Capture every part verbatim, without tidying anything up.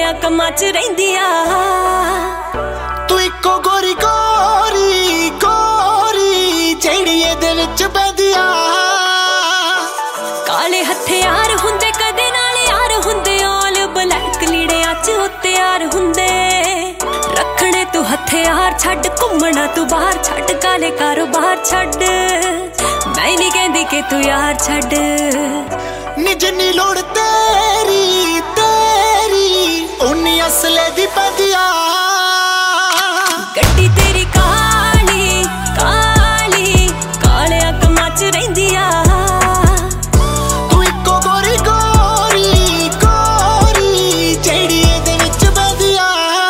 कालिया कमां च रहिंदिया तू इको गोरी गोरी गोरी जेड़ी इहदे विच बैंदिया काले हथियार हुंदे कदे नाल यार हुंदे ऑल ब्लैक लीड़ियां च ओ तैयार हुंदे रखने तू हथियार छड्ड घुमना तू बाहर छड्ड काले कारोबार छड्ड मैं नहीं कहंदी कि तू यार छड्ड नी जिन्नी लोड़ तेरी तेरी उन्नी असले दी पैंदिया गड्डी तेरी काली काली कालिया कमां च रहिंदिया तू इको गोरी गोरी गोरी जेड़ी इहदे विच बैंदिया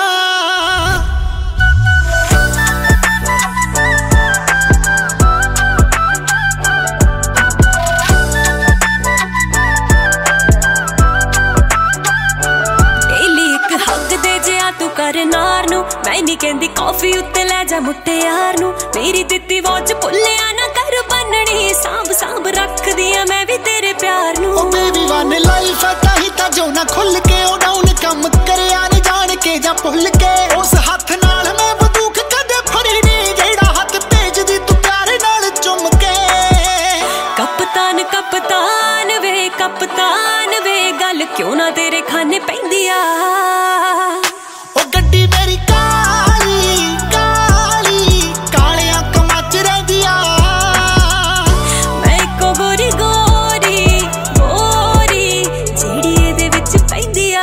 तू कर नार नू मैं नहीं कहंदी कॉफी उत्ते ले जा मुट्टे यार नू मेरी दित्ती वॉच भुल्लिया ना कर बननी सांभ सांभ रख दिया मैं भी तेरे प्यार नू ओ बेबी वन लाइफ है ताही ता जो ना खुल के ओ डाउन कम करे आने जान के जा भुल के उस हाथ नाल मैं बंदूक कदे फड़ी नहीं जेड़ा हाथ भेज दी तू प्यार नाल चुम के कप्तान कप्तान वे कप्तान वे गल क्यों ना तेरे खाने पैंदिया गड्डी मेरी काली काली कालिया कमां च रहिंदिया मैं इको गोरी गोरी गोरी जेड़ी इहदे विच पैंदिया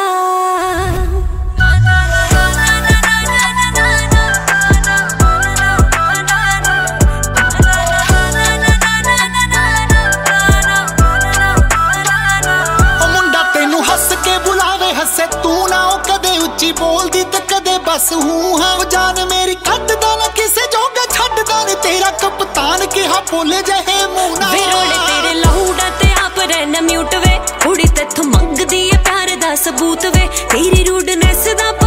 ओ मुंडा तैनू हस के बुलावे हसे तू ना ओ कदे उच्ची बोलदी ते कदे बस हूं हां जान मेरी खटदा ना किसे जोगा छड्डदा ने तेरा कप्तान किहा बोले जहे मुंह ना विरोले तेरे लहूड़ा ते आप रहना म्यूट वे कुड़ी तेथों मंगदी है प्यार दा सबूत वे तेरी रूडनेस दा